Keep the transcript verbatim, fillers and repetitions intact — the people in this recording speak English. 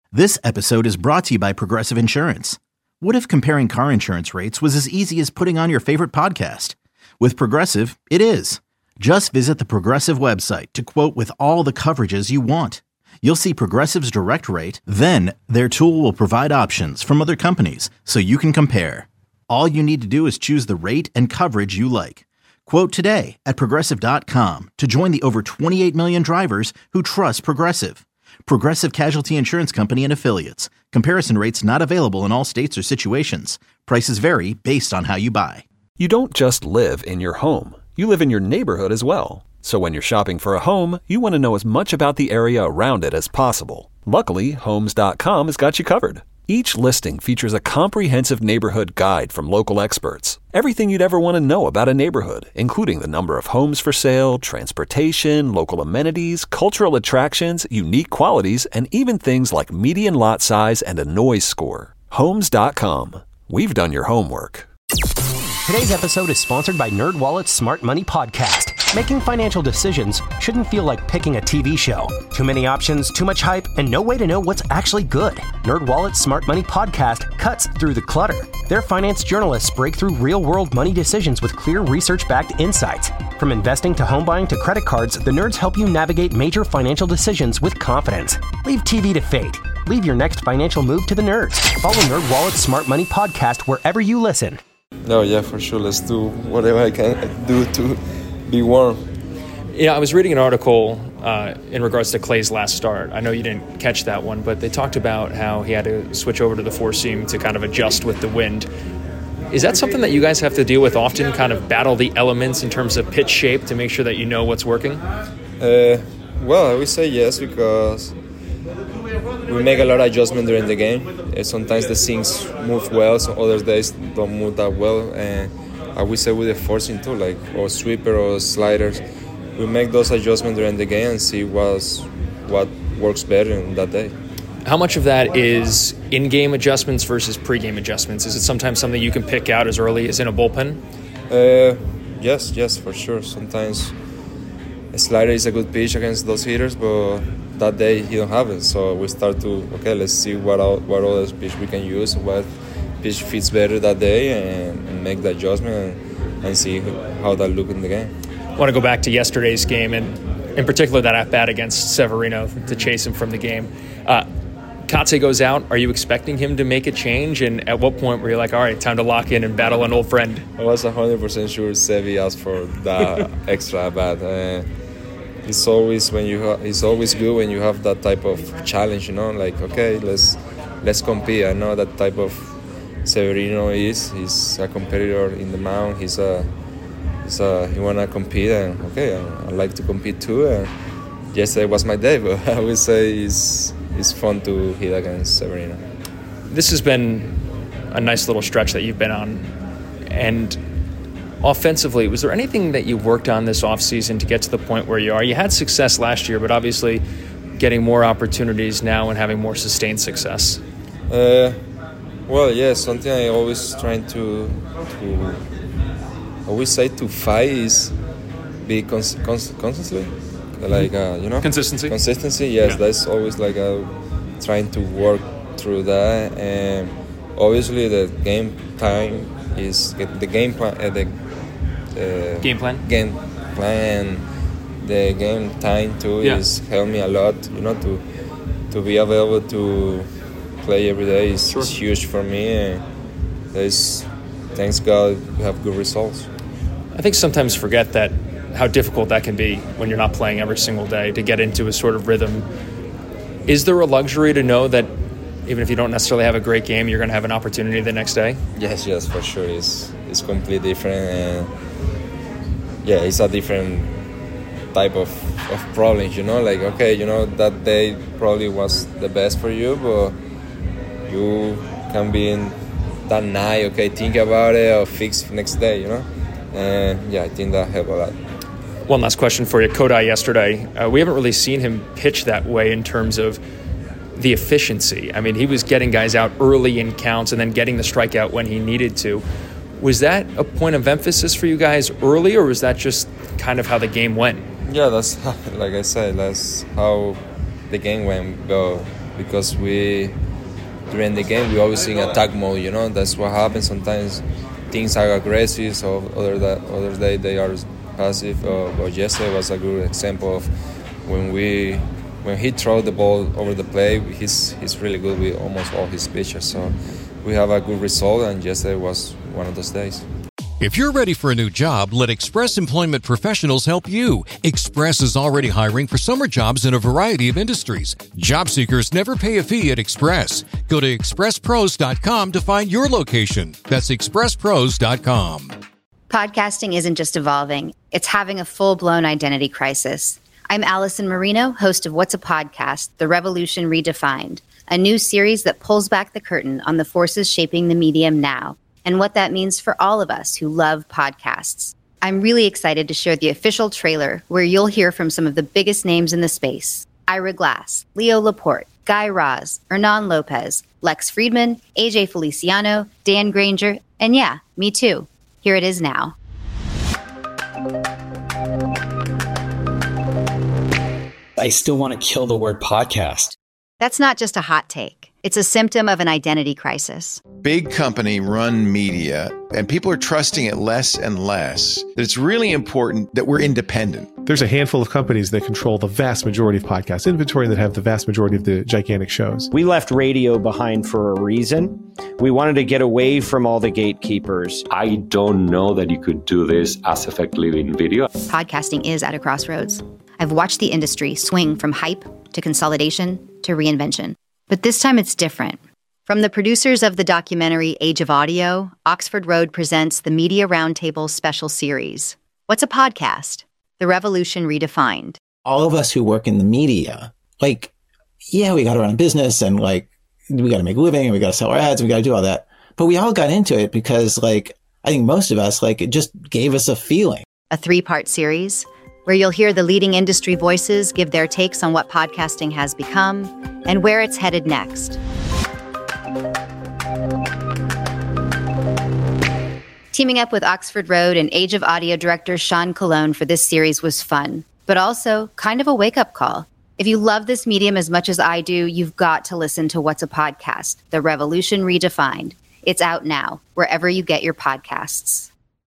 This episode is brought to you by Progressive Insurance. What if comparing car insurance rates was as easy as putting on your favorite podcast? With Progressive, it is. Just visit the Progressive website to quote with all the coverages you want. You'll see Progressive's direct rate, then their tool will provide options from other companies so you can compare. All you need to do is choose the rate and coverage you like. Quote today at progressive dot com to join the over twenty-eight million drivers who trust Progressive. Progressive Casualty Insurance Company and Affiliates. Comparison rates not available in all states or situations. Prices vary based on how you buy. You don't just live in your home. You live in your neighborhood as well. So when you're shopping for a home, you want to know as much about the area around it as possible. Luckily, Homes dot com has got you covered. Each listing features a comprehensive neighborhood guide from local experts. Everything you'd ever want to know about a neighborhood, including the number of homes for sale, transportation, local amenities, cultural attractions, unique qualities, and even things like median lot size and a noise score. Homes dot com. We've done your homework. Today's episode is sponsored by NerdWallet's Smart Money Podcast. Making financial decisions shouldn't feel like picking a T V show. Too many options, too much hype, and no way to know what's actually good. NerdWallet's Smart Money Podcast cuts through the clutter. Their finance journalists break through real-world money decisions with clear research-backed insights. From investing to home buying to credit cards, the nerds help you navigate major financial decisions with confidence. Leave T V to fate. Leave your next financial move to the nerds. Follow NerdWallet's Smart Money Podcast wherever you listen. No, yeah, for sure. Let's do whatever I can do to be warm. Yeah, I was reading an article uh, in regards to Clay's last start. I know you didn't catch that one, but they talked about how he had to switch over to the four seam to kind of adjust with the wind. Is that something that you guys have to deal with often, kind of battle the elements in terms of pitch shape to make sure that you know what's working? Uh, well, I would say yes, because we make a lot of adjustment during the game. Uh, sometimes the sinks move well, some other days don't move that well. And I would say with the forcing too, like or sweeper or sliders, we make those adjustments during the game and see what's, what works better in that day. How much of that is in-game adjustments versus pre-game adjustments? Is it sometimes something you can pick out as early as in a bullpen? Uh, yes, yes, for sure. Sometimes a slider is a good pitch against those hitters, but that day he don't have it. So we start to, okay, let's see what what other pitch we can use, what pitch fits better that day, and, and make the adjustment and, and see how that look in the game. I want to go back to yesterday's game, and in particular that at-bat against Severino to chase him from the game. Uh, Kotsay goes out. Are you expecting him to make a change? And at what point were you like, all right, time to lock in and battle an old friend? I was one hundred percent sure Sevy asked for that extra at-bat. Uh, it's always when you ha- it's always good when you have that type of challenge, you know, like, okay, let's let's compete. I know that type of Severino is. He's a competitor in the mound. He's a, he's a he wanna compete, and okay, I, I like to compete too. And yesterday was my day, but I would say it's it's fun to hit against Severino. This has been a nice little stretch that you've been on, and offensively, was there anything that you worked on this offseason to get to the point where you are? You had success last year, but obviously getting more opportunities now and having more sustained success. Uh, well, yeah, something I always trying to, to always say to fight is be cons- cons- constantly, like uh, you know, consistency. Consistency, yes, yeah. That's always like uh, trying to work through that, and obviously the game time is the game plan. Uh, the uh, game plan. Game plan. The game time too yeah. is help me a lot. You know, to to be available to play every day is, sure. is huge for me. And there's, thanks God, we have good results. I think sometimes forget that how difficult that can be when you're not playing every single day to get into a sort of rhythm. Is there a luxury to know that even if you don't necessarily have a great game, you're going to have an opportunity the next day? Yes, yes, for sure. It's it's completely different, and yeah, it's a different type of, of problems, you know, like, okay, you know, that day probably was the best for you, but you can be in that night, okay, think about it or fix next day, you know, and yeah, I think that helped a lot. One last question for you. Kodai yesterday, uh, we haven't really seen him pitch that way in terms of the efficiency. I mean, he was getting guys out early in counts and then getting the strikeout when he needed to. Was that a point of emphasis for you guys early, or was that just kind of how the game went? Yeah, that's how, like I said, that's how the game went. But because we during the game we always in attack mode. You know, that's what happens. Sometimes things are aggressive, so other that other day they are passive. Uh, but yesterday was a good example of when we when he throw the ball over the play. He's he's really good with almost all his pitches. So we have a good result, and yesterday was one of those days. If you're ready for a new job, let Express Employment Professionals help you. Express is already hiring for summer jobs in a variety of industries. Job seekers never pay a fee at Express. Go to express pros dot com to find your location. That's express pros dot com. Podcasting isn't just evolving, it's having a full-blown identity crisis. I'm Allison Marino, host of What's a Podcast? The Revolution Redefined, a new series that pulls back the curtain on the forces shaping the medium now, and what that means for all of us who love podcasts. I'm really excited to share the official trailer where you'll hear from some of the biggest names in the space. Ira Glass, Leo Laporte, Guy Raz, Hernan Lopez, Lex Friedman, A J Feliciano, Dan Granger, and yeah, me too. Here it is now. I still want to kill the word podcast. That's not just a hot take. It's a symptom of an identity crisis. Big company run media, and people are trusting it less and less. It's really important that we're independent. There's a handful of companies that control the vast majority of podcast inventory that have the vast majority of the gigantic shows. We left radio behind for a reason. We wanted to get away from all the gatekeepers. I don't know that you could do this as effectively in video. Podcasting is at a crossroads. I've watched the industry swing from hype to consolidation to reinvention. But this time it's different. From the producers of the documentary Age of Audio, Oxford Road presents the Media Roundtable special series. What's a podcast? The Revolution Redefined. All of us who work in the media, like, yeah, we got to run a business and like, we got to make a living and we got to sell our ads and we got to do all that. But we all got into it because like, I think most of us, like, it just gave us a feeling. A three-part series where you'll hear the leading industry voices give their takes on what podcasting has become and where it's headed next. Teaming up with Oxford Road and Age of Audio director Sean Colon for this series was fun, but also kind of a wake-up call. If you love this medium as much as I do, you've got to listen to What's a Podcast? The Revolution Redefined. It's out now, wherever you get your podcasts.